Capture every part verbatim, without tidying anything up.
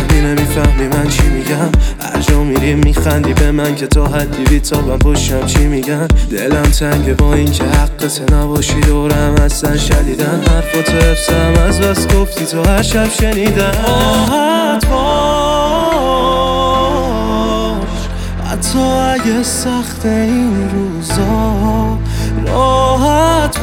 میفهمی نمیفهمی من چی میگم. هر جا میری میخندی به من که تا حدی بیتابم پشتم چی میگن. دلم تنگه با این که حقت نباشی دورم اصلا شدیدن. حرفات حفظم از بس گفتی تو هر شب شنیدن. راحت باش حتی اگه سخت این روزا. راحت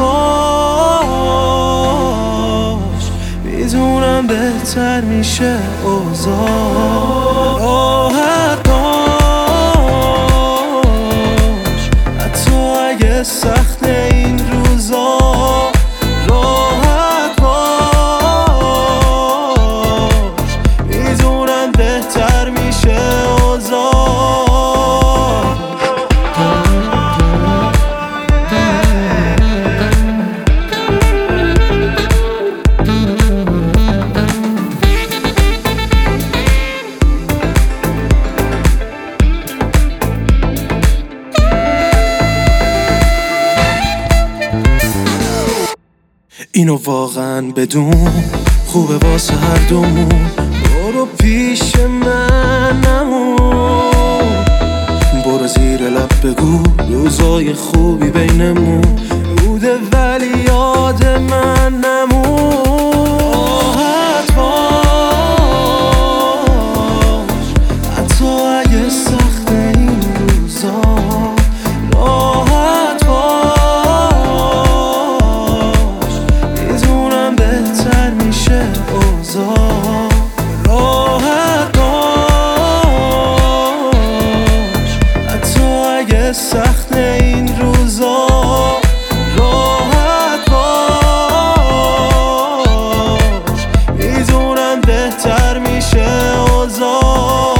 باش میدونم بهتر میشه اوضاع. راحت باش حتی اگه سخت این روزا. راحت باش میدونم بهتر میشه اوضاع. اینو واقعا بدون خوبه واسه هر دومون. برو پیش من نمون، برو زیر لب بگو روزای خوبی بینمون بوده ولی یاد من نمون. راحت باش حتی اگه سخت این روزا. راحت باش میدونم بهتر میشه اوضاع. راحت باش حتی اگه سخت این روزا. راحت باش میدونم بهتر میشه اوضاع.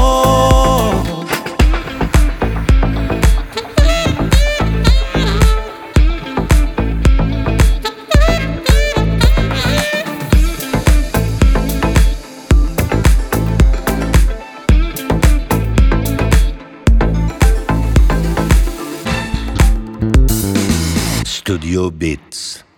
Studio Beats.